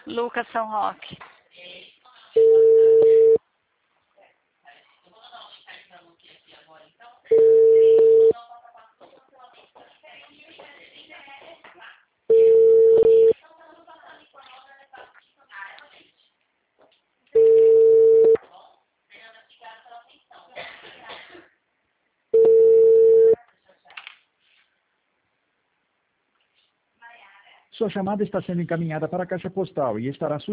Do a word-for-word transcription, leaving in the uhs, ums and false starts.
Lucas São Roque. Sua chamada está sendo encaminhada para a caixa postal e estará